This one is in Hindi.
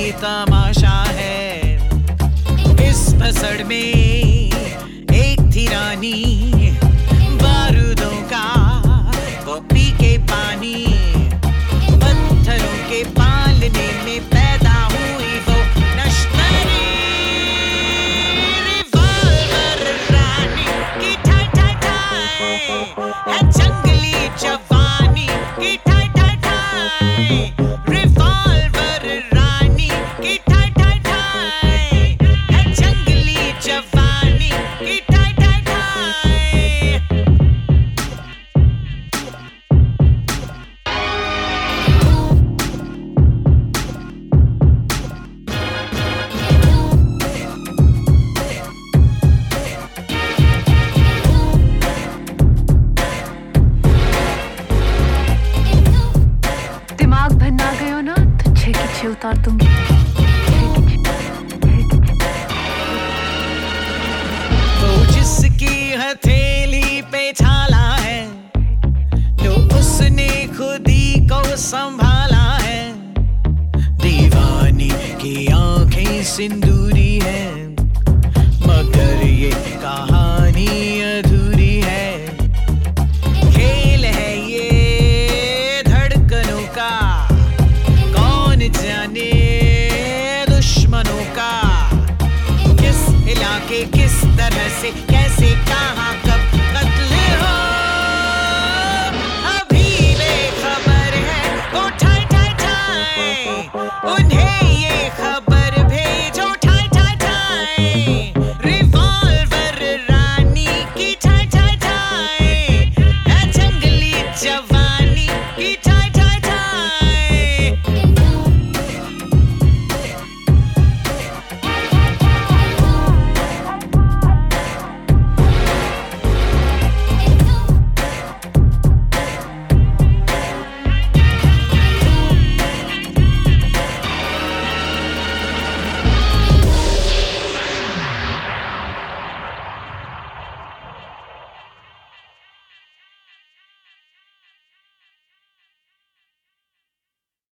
तमाशा है। इस भसड़ में एक थी रानी, बारूदों का वो पी के पानी, पत्थरों के पालने में पैदा हुई वो नश्तरी। रिवॉल्वर रानी की ठाई ठाई ठाई, है जंगली जवानी की ठाई ठाई ठाई। रिवॉल्वर रानी की ठाई ठाई ठाई, है जंगली जवानी की ठाई ठाई ठाई। दिमाग भन्ना गयो ना तो 6 की 6 उतार दूंगी। वो जिसकी हथेली पे छाला है, तो उसने खुद ही को संभाला है। दीवानी की आंखें सिंदूरी है, मगर ये कहानी